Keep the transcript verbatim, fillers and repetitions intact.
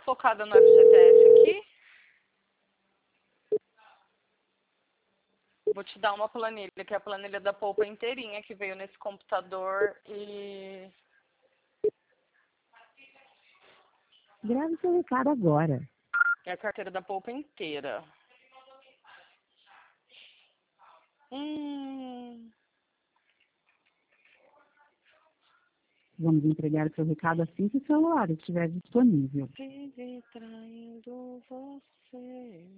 focada no F G T S aqui. Vou te dar uma planilha, que é a planilha da polpa inteirinha que veio nesse computador e... Grave seu recado agora. É a carteira da polpa inteira. Hum... Vamos entregar o seu recado assim que o celular estiver disponível. Vive traindo você.